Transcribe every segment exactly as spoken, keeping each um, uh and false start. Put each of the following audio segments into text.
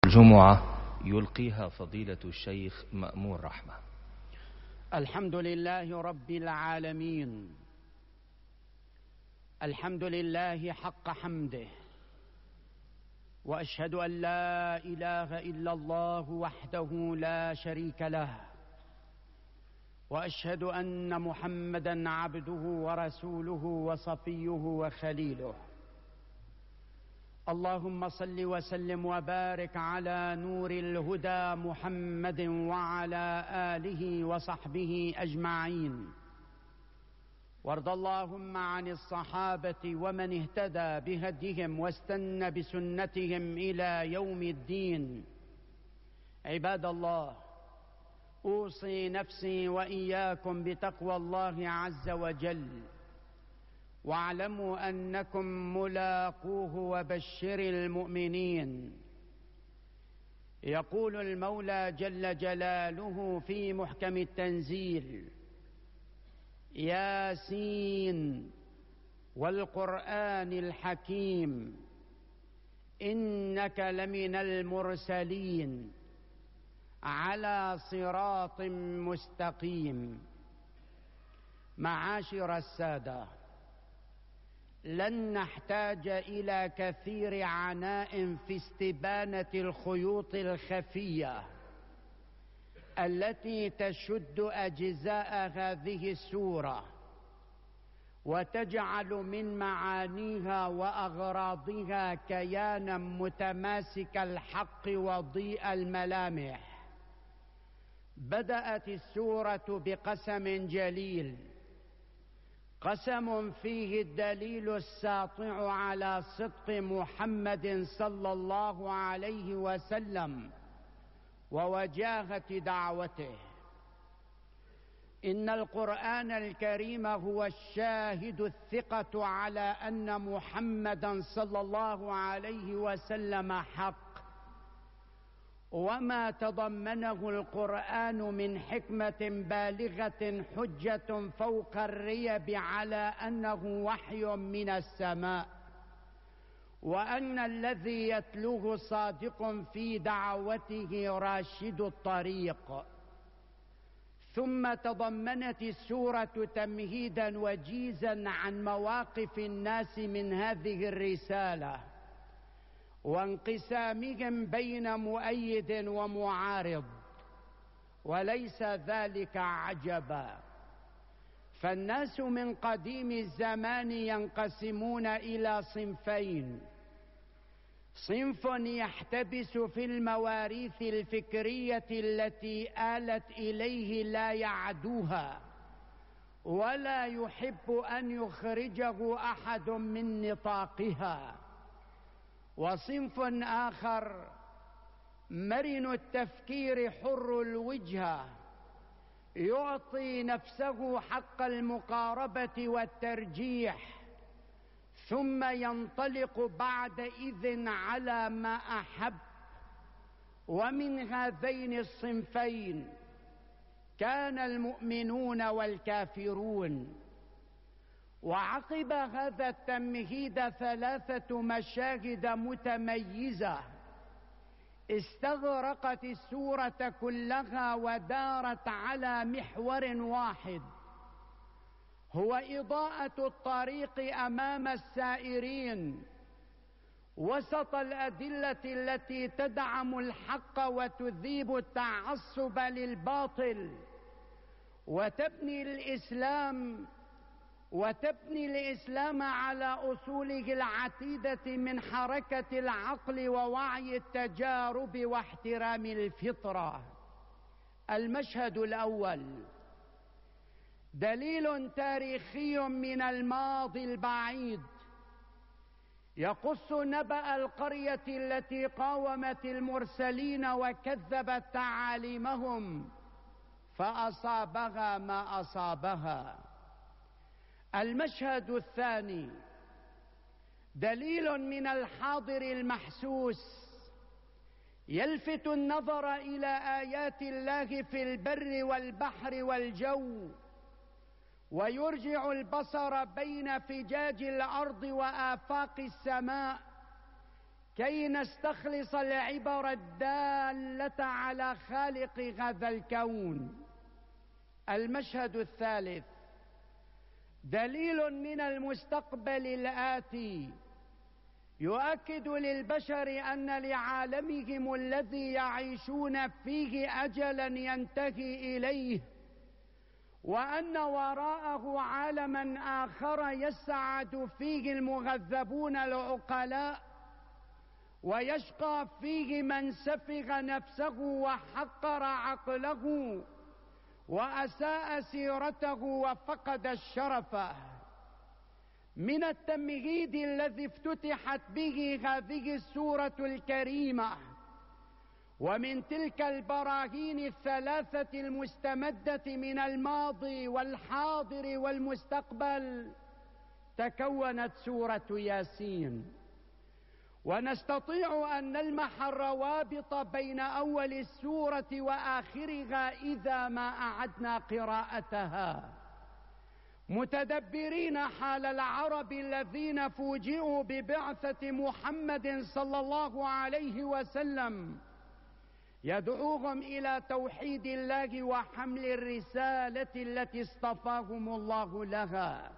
الجمعة يلقيها فضيلة الشيخ مأمون رحمة. الحمد لله رب العالمين، الحمد لله حق حمده، وأشهد أن لا إله إلا الله وحده لا شريك له، وأشهد أن محمدًا عبده ورسوله وصفيه وخليله. اللهم صل وسلم وبارك على نور الهدى محمد وعلى آله وصحبه أجمعين، وارض اللهم عن الصحابة ومن اهتدى بهديهم واستنى بسنتهم إلى يوم الدين. عباد الله، أوصي نفسي وإياكم بتقوى الله عز وجل، واعلموا أنكم ملاقوه وبشر المؤمنين. يقول المولى جل جلاله في محكم التنزيل: ياسين والقرآن الحكيم إنك لمن المرسلين على صراط مستقيم. معاشر السادة، لن نحتاج إلى كثير عناء في استبانة الخيوط الخفية التي تشد أجزاء هذه السورة وتجعل من معانيها وأغراضها كيانا متماسك الحق وضيء الملامح. بدأت السورة بقسم جليل، قسم فيه الدليل الساطع على صدق محمد صلى الله عليه وسلم ووجاهة دعوته. إن القرآن الكريم هو الشاهد الثقة على أن محمدا صلى الله عليه وسلم حق، وما تضمنه القرآن من حكمة بالغة حجة فوق الريب على أنه وحي من السماء، وأن الذي يتلوه صادق في دعوته راشد الطريق. ثم تضمنت السورة تمهيدا وجيزا عن مواقف الناس من هذه الرسالة وانقسامهم بين مؤيد ومعارض، وليس ذلك عجبا، فالناس من قديم الزمان ينقسمون إلى صنفين: صنف يحتبس في المواريث الفكرية التي آلت إليه لا يعدوها ولا يحب أن يخرجه أحد من نطاقها، وصنف آخر مرن التفكير حر الوجهة يعطي نفسه حق المقاربة والترجيح، ثم ينطلق بعدئذ على ما أحب. ومن هذين الصنفين كان المؤمنون والكافرون. وعقب هذا التمهيد ثلاثة مشاهد متميزة استغرقت السورة كلها ودارت على محور واحد، هو إضاءة الطريق أمام السائرين وسط الأدلة التي تدعم الحق وتذيب التعصب للباطل، وتبني الإسلام وتبني الإسلام على أصوله العتيدة من حركة العقل ووعي التجارب واحترام الفطرة. المشهد الأول دليل تاريخي من الماضي البعيد يقص نبأ القرية التي قاومت المرسلين وكذبت تعاليمهم فأصابها ما أصابها. المشهد الثاني دليل من الحاضر المحسوس يلفت النظر إلى آيات الله في البر والبحر والجو، ويرجع البصر بين فجاج الأرض وآفاق السماء كي نستخلص العبر الدالة على خالق هذا الكون. المشهد الثالث دليل من المستقبل الآتي يؤكد للبشر أن لعالمهم الذي يعيشون فيه أجلا ينتهي إليه، وأن وراءه عالما آخر يسعد فيه المغذبون العقلاء، ويشقى فيه من سفه نفسه وحقر عقله وأساء سيرته وفقد الشرف. من التمهيد الذي افتتحت به هذه السورة الكريمة، ومن تلك البراهين الثلاثة المستمدة من الماضي والحاضر والمستقبل، تكونت سورة ياسين. ونستطيع أن نلمح الروابط بين أول السورة وآخرها إذا ما أعدنا قراءتها، متدبرين حال العرب الذين فوجئوا ببعثة محمد صلى الله عليه وسلم يدعوهم إلى توحيد الله وحمل الرسالة التي اصطفاهم الله لها،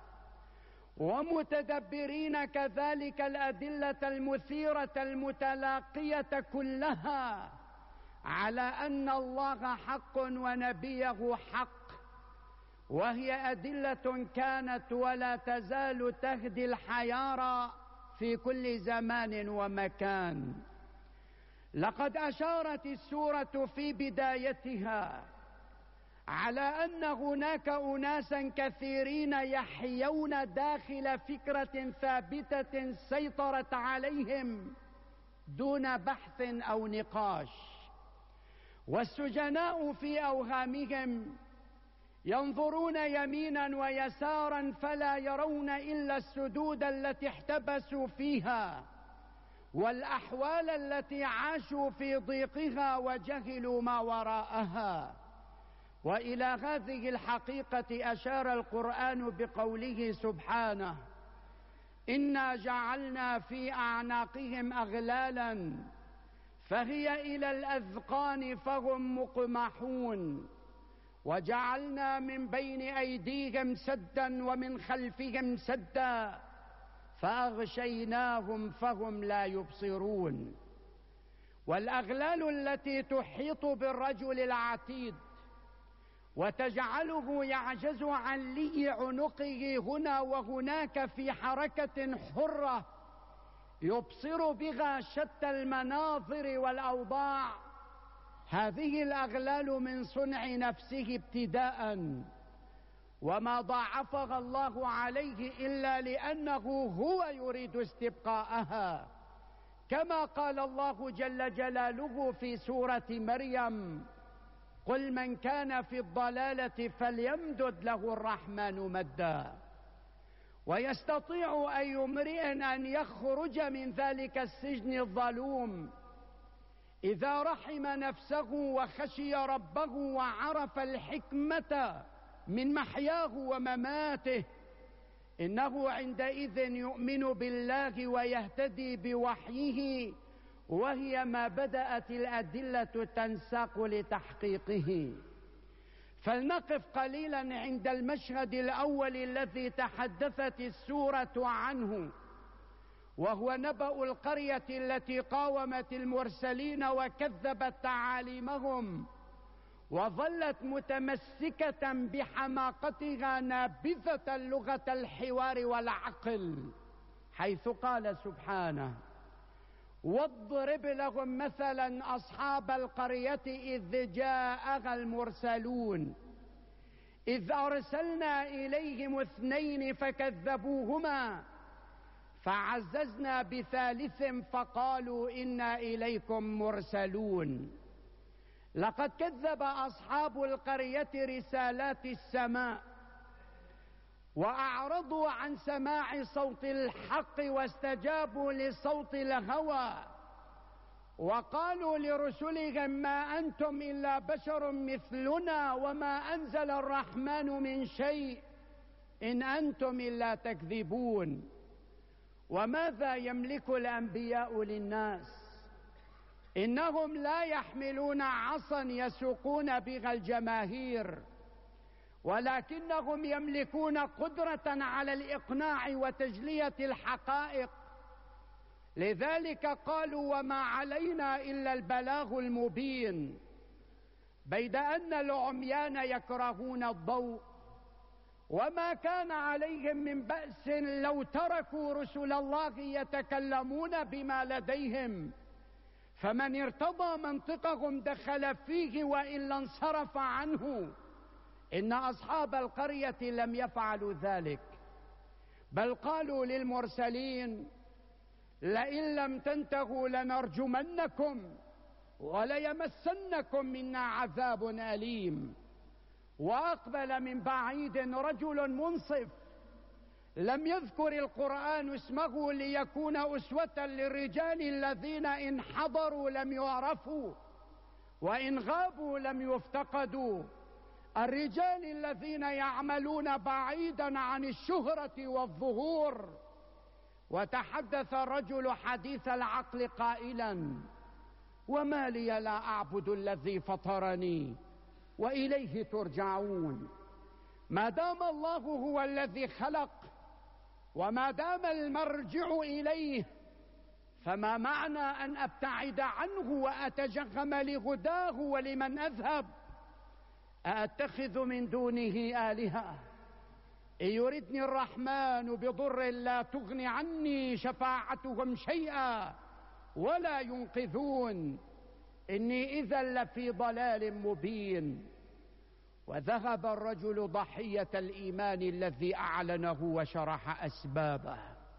ومتدبرين كذلك الأدلة المثيرة المتلاقية كلها على أن الله حق ونبيه حق، وهي أدلة كانت ولا تزال تهدي الحيارى في كل زمان ومكان. لقد أشارت السورة في بدايتها على أن هناك أناسا كثيرين يحيون داخل فكرة ثابتة سيطرت عليهم دون بحث أو نقاش، والسجناء في أوهامهم ينظرون يمينا ويسارا فلا يرون إلا السدود التي احتبسوا فيها والأحوال التي عاشوا في ضيقها وجهلوا ما وراءها. وإلى هذه الحقيقة أشار القرآن بقوله سبحانه: إنا جعلنا في أعناقهم أغلالا فهي إلى الأذقان فهم مقمحون، وجعلنا من بين أيديهم سدا ومن خلفهم سدا فأغشيناهم فهم لا يبصرون. والأغلال التي تحيط بالرجل العتيد وتجعله يعجز عن لي عنقه هنا وهناك في حركة حرة يبصر بها شتى المناظر والأوضاع، هذه الأغلال من صنع نفسه ابتداء، وما ضاعفها الله عليه إلا لأنه هو يريد استبقاءها، كما قال الله جل جلاله في سورة مريم: قل من كان في الضلالة فليمدد له الرحمن مدا. ويستطيع أي امرئ أن يخرج من ذلك السجن الظلوم إذا رحم نفسه وخشي ربه وعرف الحكمة من محياه ومماته، إنه عندئذ يؤمن بالله ويهتدي بوحيه، وهي ما بدأت الأدلة تنساق لتحقيقه. فلنقف قليلا عند المشهد الأول الذي تحدثت السورة عنه، وهو نبأ القرية التي قاومت المرسلين وكذبت تعاليمهم وظلت متمسكة بحماقتها نابذة لغة الحوار والعقل، حيث قال سبحانه: واضرب لهم مثلا أصحاب القرية إذ جاءها المرسلون إذ أرسلنا إليهم اثنين فكذبوهما فعززنا بثالث فقالوا إنا إليكم مرسلون. لقد كذب أصحاب القرية رسالات السماء وأعرضوا عن سماع صوت الحق واستجابوا لصوت الهوى، وقالوا لرسلهم: ما أنتم إلا بشر مثلنا وما أنزل الرحمن من شيء إن أنتم إلا تكذبون. وماذا يملك الأنبياء للناس؟ إنهم لا يحملون عصا يسوقون بها الجماهير، ولكنهم يملكون قدرة على الإقناع وتجلية الحقائق. لذلك قالوا: وما علينا إلا البلاغ المبين. بيد أن العميان يكرهون الضوء، وما كان عليهم من بأس لو تركوا رسل الله يتكلمون بما لديهم، فمن ارتضى منطقهم دخل فيه وإلا انصرف عنه. إن أصحاب القرية لم يفعلوا ذلك، بل قالوا للمرسلين: لئن لم تنتهوا لنرجمنكم وليمسنكم منا عذاب أليم. وأقبل من بعيد رجل منصف لم يذكر القرآن اسمه ليكون أسوة للرجال الذين إن حضروا لم يعرفوا وإن غابوا لم يفتقدوا، الرجال الذين يعملون بعيدا عن الشهرة والظهور. وتحدث الرجل حديث العقل قائلا: وما لي لا أعبد الذي فطرني وإليه ترجعون. ما دام الله هو الذي خلق وما دام المرجع إليه، فما معنى أن أبتعد عنه وأتجهم لهداه ولمن أذهب؟ أأتخذ من دونه آلهة إن يردني الرحمن بضر لا تغن عني شفاعتهم شيئا ولا ينقذون، إني إذا لفي ضلال مبين. وذهب الرجل ضحية الإيمان الذي أعلنه وشرح أسبابه،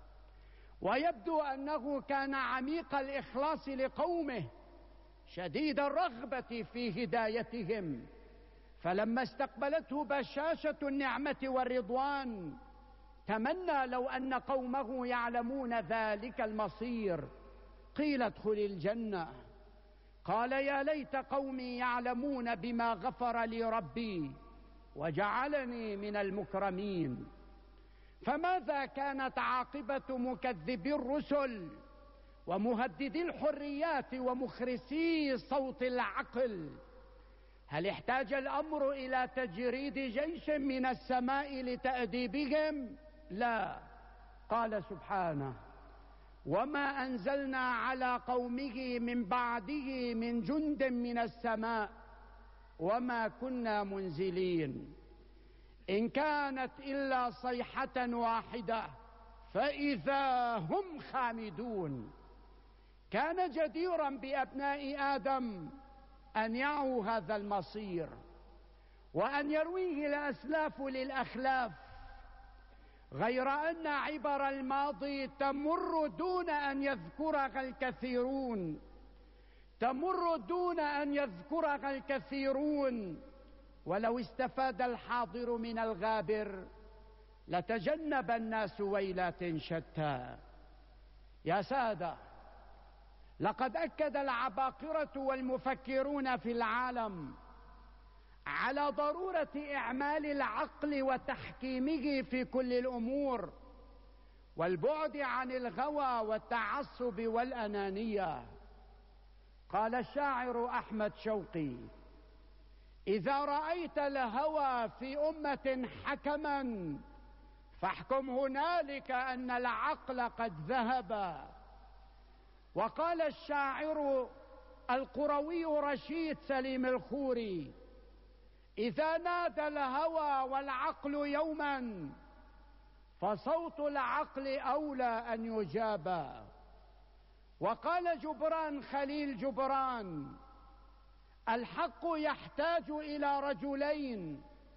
ويبدو أنه كان عميق الإخلاص لقومه شديد الرغبة في هدايتهم، فلما استقبلته بشاشة النعمة والرضوان تمنى لو أن قومه يعلمون ذلك المصير. قيل: ادخل الجنة. قال: يا ليت قومي يعلمون بما غفر لي ربي وجعلني من المكرمين. فماذا كانت عاقبة مكذبي الرسل ومهددي الحريات ومخرسي صوت العقل؟ هل احتاج الأمر إلى تجريد جيش من السماء لتأديبهم؟ لا. قال سبحانه: وما أنزلنا على قومه من بعده من جند من السماء وما كنا منزلين إن كانت إلا صيحة واحدة فإذا هم خامدون. كان جديرا بأبناء آدم أن يعوا هذا المصير وأن يرويه الأسلاف للأخلاف، غير أن عبر الماضي تمر دون أن يذكرها الكثيرون تمر دون أن يذكرها الكثيرون ولو استفاد الحاضر من الغابر لتجنب الناس ويلات شتى. يا سادة، لقد أكد العباقرة والمفكرون في العالم على ضرورة إعمال العقل وتحكيمه في كل الأمور والبعد عن الغوى والتعصب والأنانية. قال الشاعر أحمد شوقي: إذا رأيت الهوى في أمة حكما فاحكم هنالك أن العقل قد ذهب. وقال الشاعر القروي رشيد سليم الخوري: إذا نادى الهوى والعقل يوما فصوت العقل أولى أن يجاب. وقال جبران خليل جبران: الحق يحتاج إلى رجلين،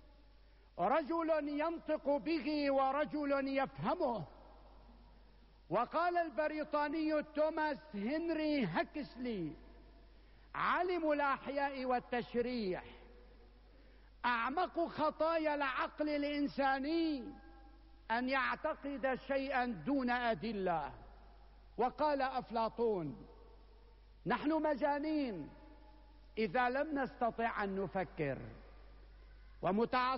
رجل ينطق به ورجل يفهمه. وقال البريطاني توماس هنري هكسلي عالم الأحياء والتشريح: أعمق خطايا العقل الإنساني أن يعتقد شيئا دون أدلة. وقال أفلاطون: نحن مجانين إذا لم نستطع أن نفكر،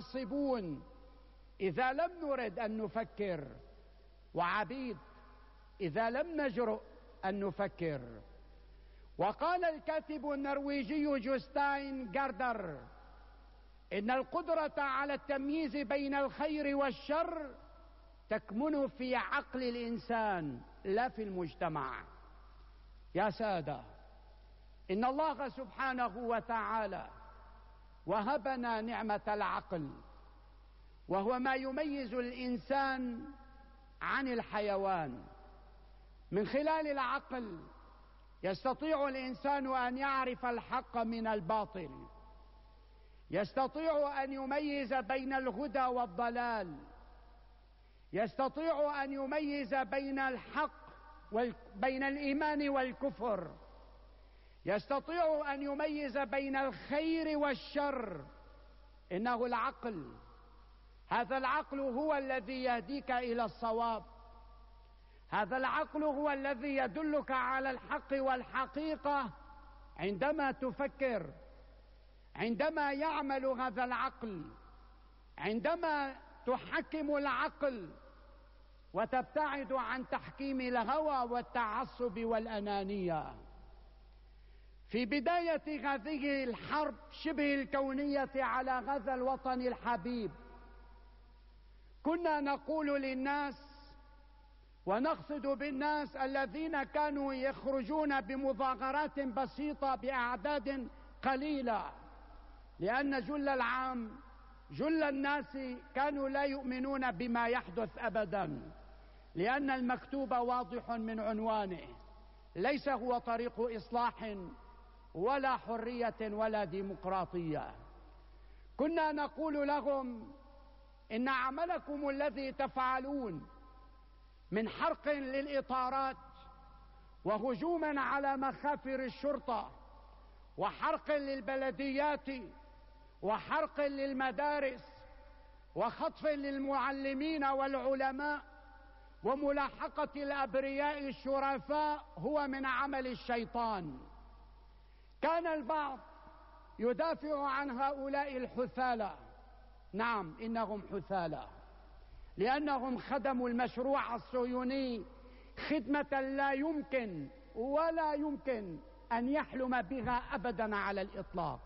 ومتعصبون إذا لم نرد أن نفكر، وعبيد إذا لم نجرؤ أن نفكر. وقال الكاتب النرويجي جوستاين جاردر إن القدرة على التمييز بين الخير والشر تكمن في عقل الإنسان لا في المجتمع. يا سادة، إن الله سبحانه وتعالى وهبنا نعمة العقل، وهو ما يميز الإنسان عن الحيوان. من خلال العقل يستطيع الإنسان أن يعرف الحق من الباطل، يستطيع أن يميز بين الهدى والضلال، يستطيع أن يميز بين الحق وبين الإيمان والكفر، يستطيع أن يميز بين الخير والشر. إنه العقل، هذا العقل هو الذي يهديك إلى الصواب، هذا العقل هو الذي يدلك على الحق والحقيقة عندما تفكر. عندما يعمل هذا العقل، عندما تحكم العقل وتبتعد عن تحكيم الهوى والتعصب والأنانية. في بداية هذه الحرب شبه الكونية على هذا الوطن الحبيب، كنا نقول للناس، ونقصد بالناس الذين كانوا يخرجون بمظاهرات بسيطة بأعداد قليلة، لأن جل العام جل الناس كانوا لا يؤمنون بما يحدث أبدا، لأن المكتوب واضح من عنوانه، ليس هو طريق إصلاح ولا حرية ولا ديمقراطية. كنا نقول لهم إن عملكم الذي تفعلون من حرق للإطارات وهجوما على مخافر الشرطة وحرق للبلديات وحرق للمدارس وخطف للمعلمين والعلماء وملاحقة الأبرياء الشرفاء هو من عمل الشيطان. كان البعض يدافع عن هؤلاء الحثالة. نعم، إنهم حثالة، لأنهم خدموا المشروع الصهيوني خدمة لا يمكن ولا يمكن أن يحلم بها أبدا على الإطلاق.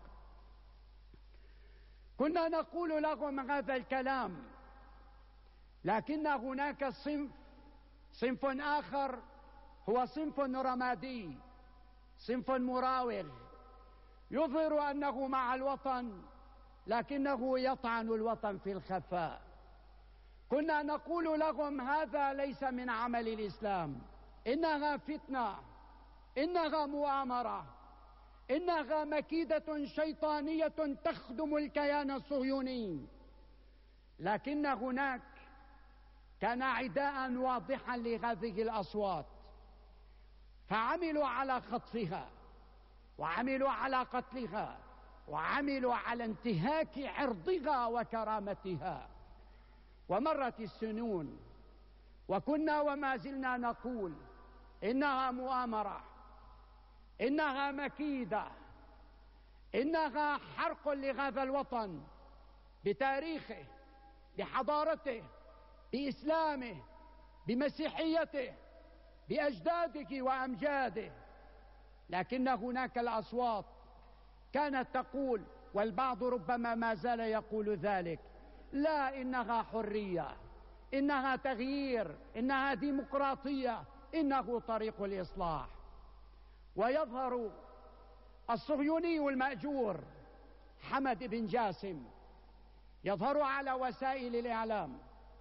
كنا نقول لهم هذا الكلام، لكن هناك صنف صنف آخر، هو صنف رمادي، صنف مراوغ، يظهر أنه مع الوطن لكنه يطعن الوطن في الخفاء. كنا نقول لهم هذا ليس من عمل الإسلام، إنها فتنة، إنها مؤامرة، إنها مكيدة شيطانية تخدم الكيان الصهيوني. لكن هناك كان عداء واضحا لهذه الأصوات، فعملوا على خطفها، وعملوا على قتلها، وعملوا على انتهاك عرضها وكرامتها. ومرت السنون وكنا وما زلنا نقول إنها مؤامرة، إنها مكيدة، إنها حرق لهذا الوطن بتاريخه، بحضارته، بإسلامه، بمسيحيته، بأجداده وأمجاده. لكن هناك الأصوات كانت تقول، والبعض ربما ما زال يقول ذلك، لا، إنها حرية، إنها تغيير، إنها ديمقراطية، إنه طريق الإصلاح. ويظهر الصهيوني المأجور حمد بن جاسم يظهر على وسائل الإعلام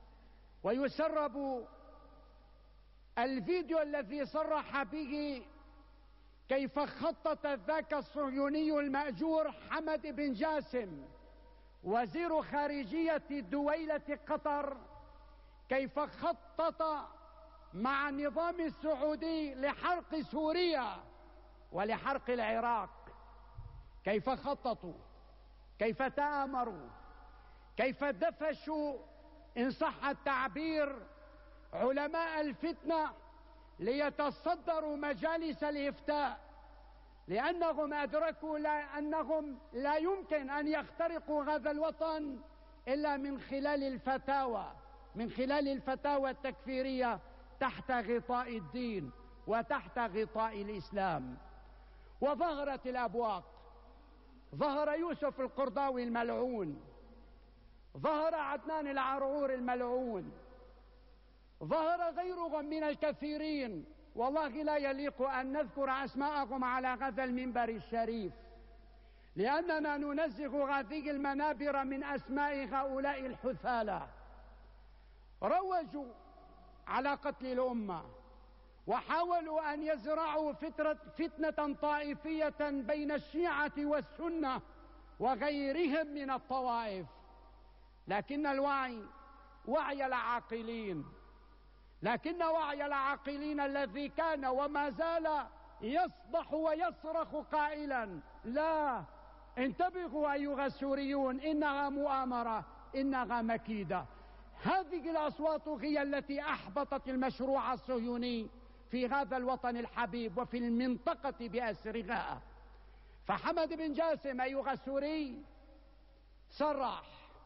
ويسرب الفيديو الذي صرح به كيف خطط ذاك الصهيوني المأجور حمد بن جاسم وزير خارجية دويلة قطر، كيف خطط مع النظام السعودي لحرق سوريا ولحرق العراق، كيف خططوا، كيف تآمروا، كيف دفشوا إن صح التعبير علماء الفتنة ليتصدروا مجالس الإفتاء، لأنهم أدركوا لا أنهم لا يمكن أن يخترقوا هذا الوطن إلا من خلال الفتاوى، من خلال الفتاوى التكفيرية تحت غطاء الدين وتحت غطاء الإسلام. وظهرت الأبواق، ظهر يوسف القرضاوي الملعون، ظهر عدنان العرعور الملعون، ظهر غيرهم من الكثيرين، والله لا يليق أن نذكر أسماءهم على هذا المنبر الشريف، لأننا ننزه هذه المنابر من أسماء هؤلاء الحثالة. روجوا على قتل الأمة، وحاولوا أن يزرعوا فتنة طائفية بين الشيعة والسنة وغيرهم من الطوائف، لكن الوعي وعي العاقلين، لكن وعي العاقلين الذي كان وما زال يصبح ويصرخ قائلا: لا، انتبهوا أيها السوريون، إنها مؤامرة، إنها مكيدة. هذه الأصوات هي التي أحبطت المشروع الصهيوني في هذا الوطن الحبيب وفي المنطقة بأسرها. فحمد بن جاسم أيها السوري صرح،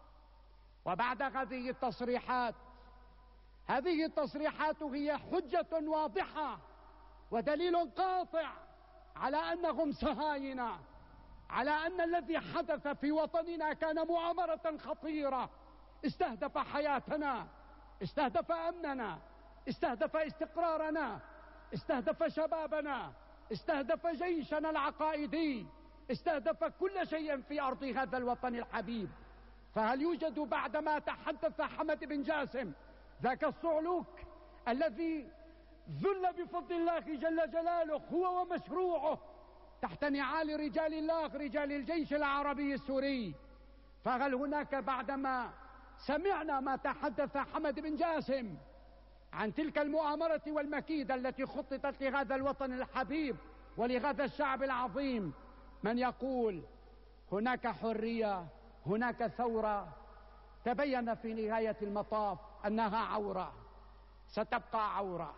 وبعد هذه التصريحات، هذه التصريحات هي حجة واضحة ودليل قاطع على أنهم صهاينة، على أن الذي حدث في وطننا كان مؤامرة خطيرة، استهدف حياتنا، استهدف أمننا، استهدف استقرارنا، استهدف شبابنا، استهدف جيشنا العقائدي، استهدف كل شيء في أرض هذا الوطن الحبيب. فهل يوجد بعدما تحدث حمد بن جاسم ذاك الصعلوك الذي ذل بفضل الله جل جلاله هو ومشروعه تحت نعال رجال الله، رجال الجيش العربي السوري، فهل هناك بعدما سمعنا ما تحدث حمد بن جاسم عن تلك المؤامرة والمكيدة التي خططت لهذا الوطن الحبيب ولهذا الشعب العظيم من يقول هناك حرية، هناك ثورة؟ تبين في نهاية المطاف أنها عورة، ستبقى عورة،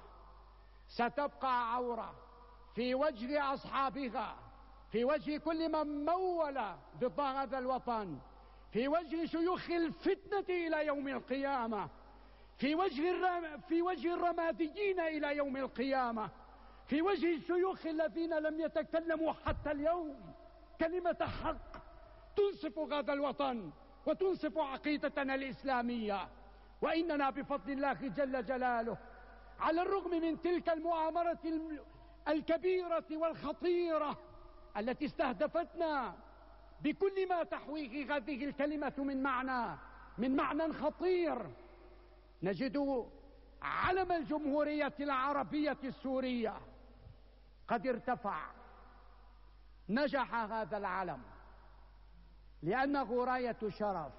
ستبقى عورة في وجه أصحابها، في وجه كل من مول ضد هذا الوطن، في وجه شيوخ الفتنة إلى يوم القيامة، في وجه الرم... في وجه الرماديين إلى يوم القيامة، في وجه الشيوخ الذين لم يتكلموا حتى اليوم كلمة حق تنصف هذا الوطن وتنصف عقيدتنا الإسلامية. وإننا بفضل الله جل جلاله على الرغم من تلك المؤامرة الكبيرة والخطيرة التي استهدفتنا بكل ما تحويه هذه الكلمة من معنى من معنى خطير، نجد علم الجمهورية العربية السورية قد ارتفع. نجح هذا العلم لأنه راية شرف.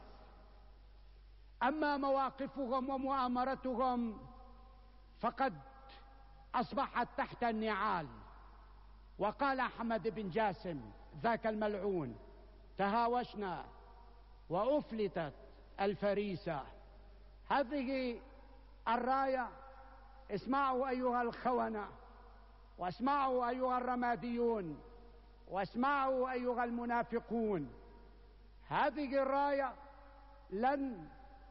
أما مواقفهم ومؤامرتهم فقد أصبحت تحت النعال. وقال حمد بن جاسم ذاك الملعون: تهاوشنا وأفلتت الفريسة. هذه الراية، اسمعوا أيها الخونة، واسمعوا أيها الرماديون، واسمعوا أيها المنافقون، هذه الراية لن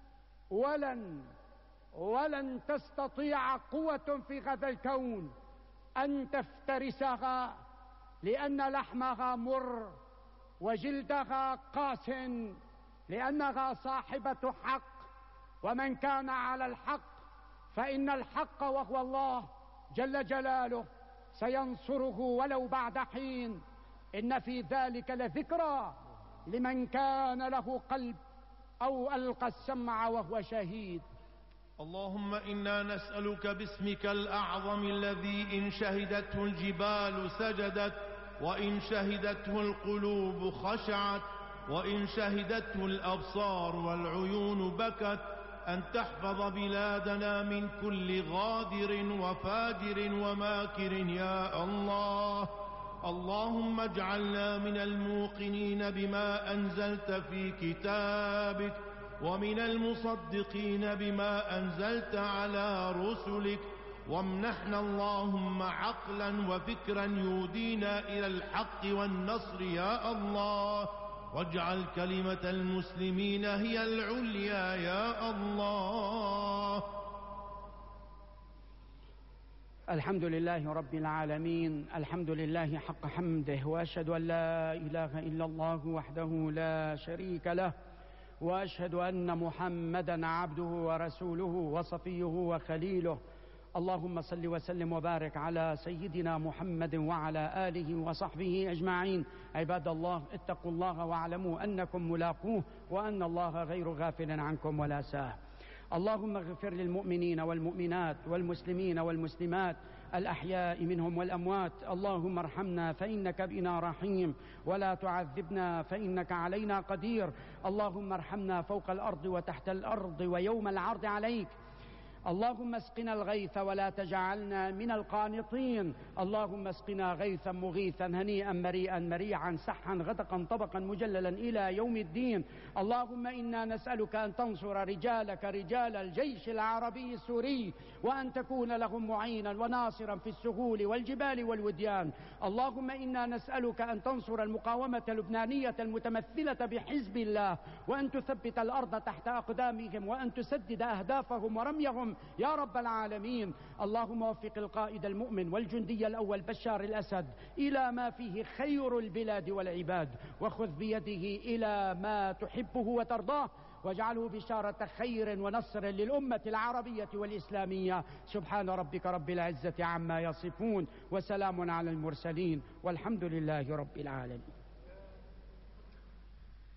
ولن ولن تستطيع قوة في هذا الكون أن تفترسها، لأن لحمها مر وجلدها قاس، لأنها صاحبة حق، ومن كان على الحق فإن الحق وهو الله جل جلاله سينصره ولو بعد حين. إن في ذلك لذكرى لمن كان له قلب أو ألقى السمع وهو شهيد. اللهم إنا نسألك باسمك الأعظم الذي إن شهدته الجبال سجدت، وإن شهدته القلوب خشعت، وإن شهدته الأبصار والعيون بكت، أن تحفظ بلادنا من كل غادر وفاجر وماكر يا الله. اللهم اجعلنا من الموقنين بما أنزلت في كتابك، ومن المصدقين بما أنزلت على رسلك، وامنحنا اللهم عقلا وفكرا يهدينا إلى الحق والنصر يا الله، واجعل كلمة المسلمين هي العليا يا الله. الحمد لله رب العالمين، الحمد لله حق حمده، وأشهد أن لا إله إلا الله وحده لا شريك له، وأشهد أن محمدا عبده ورسوله وصفيه وخليله. اللهم صل وسلم وبارك على سيدنا محمد وعلى آله وصحبه أجمعين. عباد الله، اتقوا الله واعلموا أنكم ملاقوه، وأن الله غير غافل عنكم ولا ساه. اللهم اغفر للمؤمنين والمؤمنات والمسلمين والمسلمات الأحياء منهم والأموات. اللهم ارحمنا فإنك بنا رحيم، ولا تعذبنا فإنك علينا قدير. اللهم ارحمنا فوق الأرض وتحت الأرض ويوم العرض عليك. اللهم اسقنا الغيث ولا تجعلنا من القانطين. اللهم اسقنا غيثا مغيثا هنيئا مريئا مريعا سحا غدقا طبقا مجللا إلى يوم الدين. اللهم إنا نسألك أن تنصر رجالك رجال الجيش العربي السوري، وأن تكون لهم معينا وناصرا في السهول والجبال والوديان. اللهم إنا نسألك أن تنصر المقاومة اللبنانية المتمثلة بحزب الله، وأن تثبت الأرض تحت أقدامهم، وأن تسدد أهدافهم ورميهم يا رب العالمين. اللهم وفق القائد المؤمن والجندي الأول بشار الأسد إلى ما فيه خير البلاد والعباد، وخذ بيده إلى ما تحبه وترضاه، واجعله بشارة خير ونصر للأمة العربية والإسلامية. سبحان ربك رب العزة عما يصفون، وسلام على المرسلين، والحمد لله رب العالمين.